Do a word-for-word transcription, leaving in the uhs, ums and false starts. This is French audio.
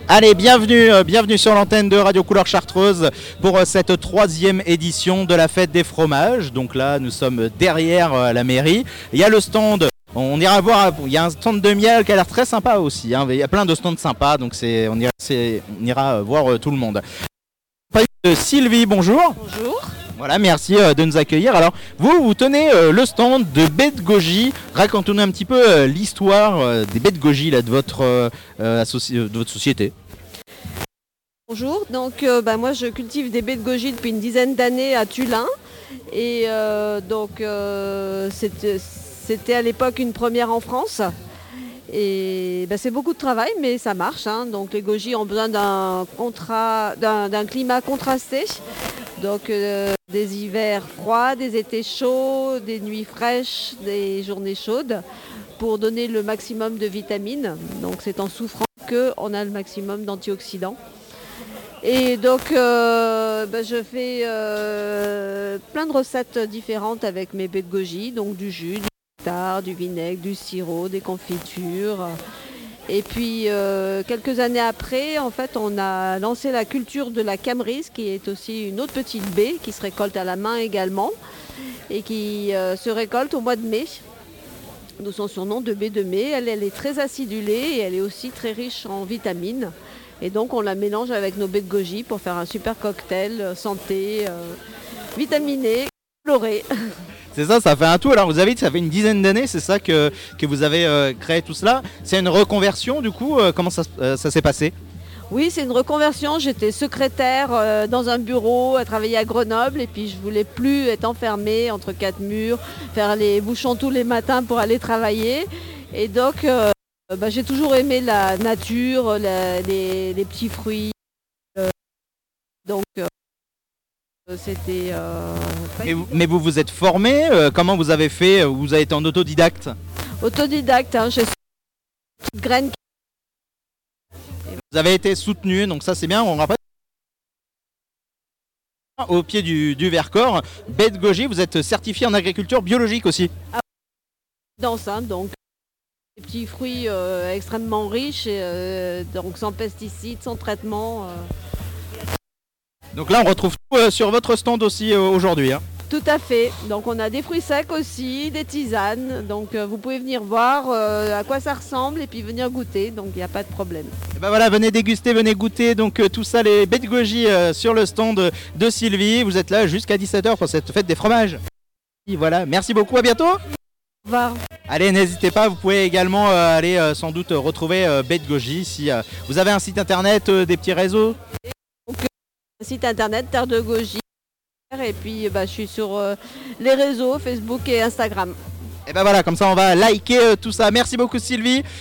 Allez, bienvenue, euh, bienvenue sur l'antenne de Radio Couleur Chartreuse pour euh, cette troisième édition de la fête des fromages. Donc là, nous sommes derrière euh, la mairie. Il y a le stand, on ira voir, il y a un stand de miel qui a l'air très sympa aussi. Hein. Il y a plein de stands sympas, donc c'est, on ira, c'est, on ira voir euh, tout le monde. Sylvie, bonjour. Bonjour. Voilà, merci euh, de nous accueillir. Alors, vous, vous tenez euh, le stand de baies de goji. Racontez-nous un petit peu euh, l'histoire euh, des baies de goji là, de, votre, euh, associ... de votre société. Bonjour, donc euh, bah, moi je cultive des baies de goji depuis une dizaine d'années à Tulin. Et euh, donc euh, c'était, c'était à l'époque une première en France. Et bah, c'est beaucoup de travail, mais ça marche. Hein. Donc les goji ont besoin d'un, contra... d'un, d'un climat contrasté. Donc euh, des hivers froids, des étés chauds, des nuits fraîches, des journées chaudes pour donner le maximum de vitamines. Donc c'est en souffrant qu'on a le maximum d'antioxydants. Et donc euh, bah, je fais euh, plein de recettes différentes avec mes baies de goji, donc du jus, du nectar, du vinaigre, du sirop, des confitures. Et puis euh, quelques années après, en fait, on a lancé la culture de la camerise, qui est aussi une autre petite baie qui se récolte à la main également et qui euh, se récolte au mois de mai. D'où son surnom de baie de mai. Elle, elle est très acidulée et elle est aussi très riche en vitamines. Et donc on la mélange avec nos baies de goji pour faire un super cocktail euh, santé, euh, vitaminé, coloré. C'est ça, ça fait un tout. Alors vous avez dit, ça fait une dizaine d'années, c'est ça que, que vous avez euh, créé tout cela. C'est une reconversion du coup, euh, comment ça, euh, ça s'est passé? Oui, c'est une reconversion. J'étais secrétaire euh, dans un bureau, à travailler à Grenoble, et puis je voulais plus être enfermée entre quatre murs, faire les bouchons tous les matins pour aller travailler. Et donc euh, bah, j'ai toujours aimé la nature, la, les, les petits fruits. Euh, donc euh, c'était... Euh, mais, vous, mais vous vous êtes formé, euh, comment vous avez fait? Vous avez été en autodidacte? Autodidacte, hein, j'ai une petite graine. Vous avez été soutenu, donc ça c'est bien. On rappelle au pied du, du Vercors, baie de goji, vous êtes certifié en agriculture biologique aussi. Ah, dans ça, donc des petits fruits euh, extrêmement riches, et, euh, donc sans pesticides, sans traitement. Euh. Donc là on retrouve tout euh, sur votre stand aussi euh, aujourd'hui. Hein. Tout à fait. Donc on a des fruits secs aussi, des tisanes. Donc euh, vous pouvez venir voir euh, à quoi ça ressemble et puis venir goûter. Donc il n'y a pas de problème. Et ben voilà, venez déguster, venez goûter. Donc euh, tout ça, les baies de goji euh, sur le stand de, de Sylvie. Vous êtes là jusqu'à dix-sept heures pour cette fête des fromages. Et voilà, merci beaucoup, à bientôt. Au revoir. Allez, n'hésitez pas, vous pouvez également euh, aller euh, sans doute retrouver euh, baies de goji si euh, vous avez un site internet, euh, des petits réseaux. Donc, un site internet, Terre de Goji. Et puis bah, je suis sur euh, les réseaux, Facebook et Instagram. Et ben voilà, comme ça on va liker euh, tout ça. Merci beaucoup Sylvie.